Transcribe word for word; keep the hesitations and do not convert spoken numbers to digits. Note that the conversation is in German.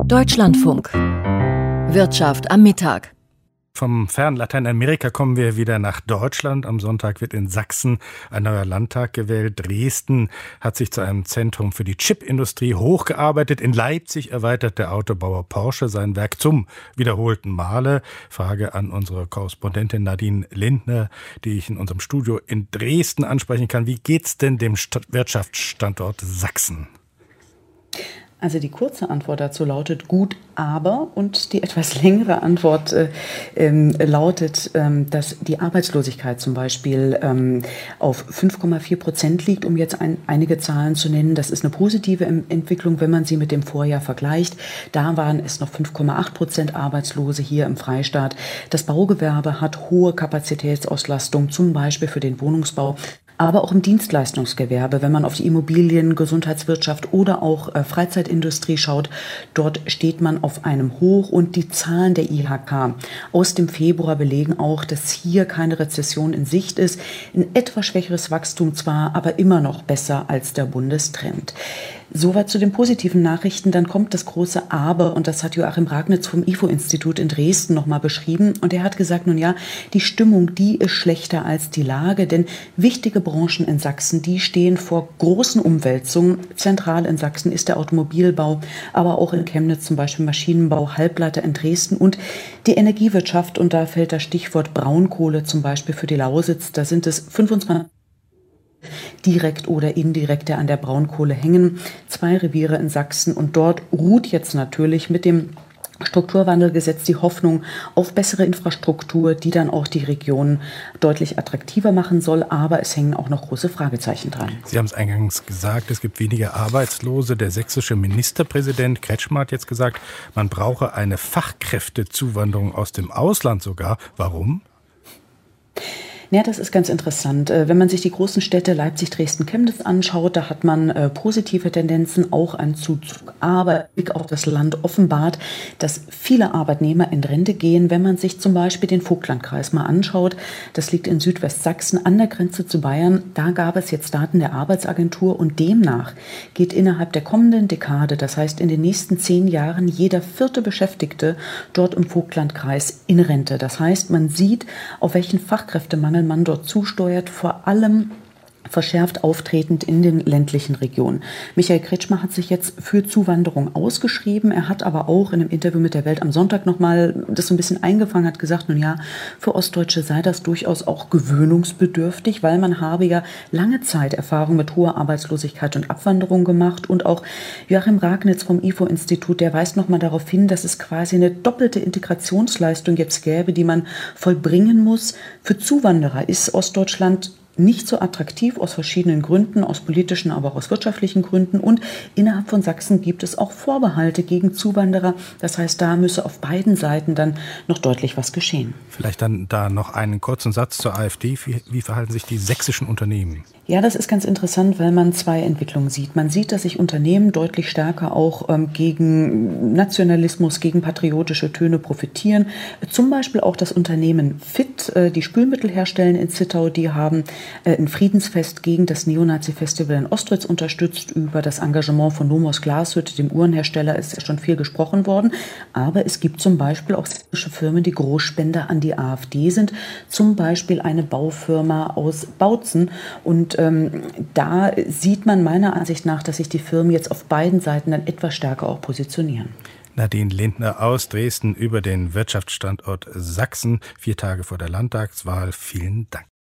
Deutschlandfunk. Wirtschaft am Mittag. Vom fernen Lateinamerika kommen wir wieder nach Deutschland. Am Sonntag wird in Sachsen ein neuer Landtag gewählt. Dresden hat sich zu einem Zentrum für die Chipindustrie hochgearbeitet. In Leipzig erweitert der Autobauer Porsche sein Werk zum wiederholten Male. Frage an unsere Korrespondentin Nadine Lindner, die ich in unserem Studio in Dresden ansprechen kann. Wie geht's denn dem Wirtschaftsstandort Sachsen? Also die kurze Antwort dazu lautet gut, aber, und die etwas längere Antwort äh, ähm, lautet, ähm, dass die Arbeitslosigkeit zum Beispiel ähm, auf fünf Komma vier Prozent liegt, um jetzt ein, einige Zahlen zu nennen. Das ist eine positive Entwicklung, wenn man sie mit dem Vorjahr vergleicht. Da waren es noch fünf Komma acht Prozent Arbeitslose hier im Freistaat. Das Baugewerbe hat hohe Kapazitätsauslastung, zum Beispiel für den Wohnungsbau. Aber auch im Dienstleistungsgewerbe, wenn man auf die Immobilien, Gesundheitswirtschaft oder auch äh, Freizeitindustrie schaut, dort steht man auf einem Hoch und die Zahlen der I H K aus dem Februar belegen auch, dass hier keine Rezession in Sicht ist. Ein etwas schwächeres Wachstum zwar, aber immer noch besser als der Bundestrend. Soweit zu den positiven Nachrichten. Dann kommt das große Aber, und das hat Joachim Ragnitz vom I F O-Institut in Dresden nochmal beschrieben. Und er hat gesagt, nun ja, die Stimmung, die ist schlechter als die Lage, denn wichtige Branchen in Sachsen, die stehen vor großen Umwälzungen. Zentral in Sachsen ist der Automobilbau, aber auch in Chemnitz zum Beispiel Maschinenbau, Halbleiter in Dresden und die Energiewirtschaft. Und da fällt das Stichwort Braunkohle zum Beispiel für die Lausitz. Da sind es fünfundzwanzig direkt oder indirekt, der an der Braunkohle hängen. Zwei Reviere in Sachsen, und dort ruht jetzt natürlich mit dem Strukturwandelgesetz die Hoffnung auf bessere Infrastruktur, die dann auch die Region deutlich attraktiver machen soll. Aber es hängen auch noch große Fragezeichen dran. Sie haben es eingangs gesagt, es gibt weniger Arbeitslose. Der sächsische Ministerpräsident Kretschmer hat jetzt gesagt, man brauche eine Fachkräftezuwanderung aus dem Ausland sogar. Warum? Ja, das ist ganz interessant. Wenn man sich die großen Städte Leipzig, Dresden, Chemnitz anschaut, da hat man äh, positive Tendenzen, auch ein Zuzug. Aber Blick auf das Land offenbart, dass viele Arbeitnehmer in Rente gehen. Wenn man sich zum Beispiel den Vogtlandkreis mal anschaut, das liegt in Südwestsachsen an der Grenze zu Bayern. Da gab es jetzt Daten der Arbeitsagentur, und demnach geht innerhalb der kommenden Dekade, das heißt in den nächsten zehn Jahren, jeder vierte Beschäftigte dort im Vogtlandkreis in Rente. Das heißt, man sieht, auf welchen Fachkräftemangel man dort zusteuert, vor allem verschärft auftretend in den ländlichen Regionen. Michael Kretschmer hat sich jetzt für Zuwanderung ausgeschrieben. Er hat aber auch in einem Interview mit der Welt am Sonntag nochmal das so ein bisschen eingefangen, hat gesagt, nun ja, für Ostdeutsche sei das durchaus auch gewöhnungsbedürftig, weil man habe ja lange Zeit Erfahrung mit hoher Arbeitslosigkeit und Abwanderung gemacht. Und auch Joachim Ragnitz vom I F O-Institut, der weist nochmal darauf hin, dass es quasi eine doppelte Integrationsleistung jetzt gäbe, die man vollbringen muss. Für Zuwanderer ist Ostdeutschland nicht so attraktiv aus verschiedenen Gründen, aus politischen, aber auch aus wirtschaftlichen Gründen. Und innerhalb von Sachsen gibt es auch Vorbehalte gegen Zuwanderer. Das heißt, da müsse auf beiden Seiten dann noch deutlich was geschehen. Vielleicht dann da noch einen kurzen Satz zur AfD. Wie, wie verhalten sich die sächsischen Unternehmen? Ja, das ist ganz interessant, weil man zwei Entwicklungen sieht. Man sieht, dass sich Unternehmen deutlich stärker auch ähm, gegen Nationalismus, gegen patriotische Töne profitieren. Zum Beispiel auch das Unternehmen Fit, äh, die Spülmittel herstellen in Zittau, die haben äh, ein Friedensfest gegen das Neonazi-Festival in Ostritz unterstützt. Über das Engagement von Nomos Glashütte, dem Uhrenhersteller, ist ja schon viel gesprochen worden. Aber es gibt zum Beispiel auch sächsische Firmen, die Großspender an die AfD sind. Zum Beispiel eine Baufirma aus Bautzen. Und ähm, da sieht man meiner Ansicht nach, dass sich die Firmen jetzt auf beiden Seiten dann etwas stärker auch positionieren. Nadine Lindner aus Dresden über den Wirtschaftsstandort Sachsen, vier Tage vor der Landtagswahl. Vielen Dank.